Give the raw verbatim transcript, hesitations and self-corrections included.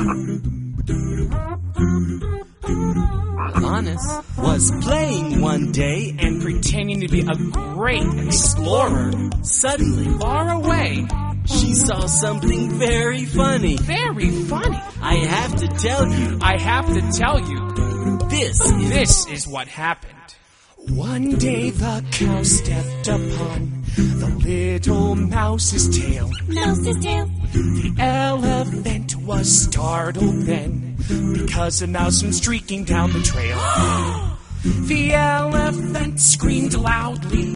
Alanis was playing one day and pretending to be a great explorer. Suddenly, far away, she saw something very funny. Very funny. I have to tell you. I have to tell you. This is... This is what happened. One day the cow stepped upon the little mouse's tail. Mouse's tail. The elephant was startled then, because a mouse went streaking down the trail. The elephant screamed loudly.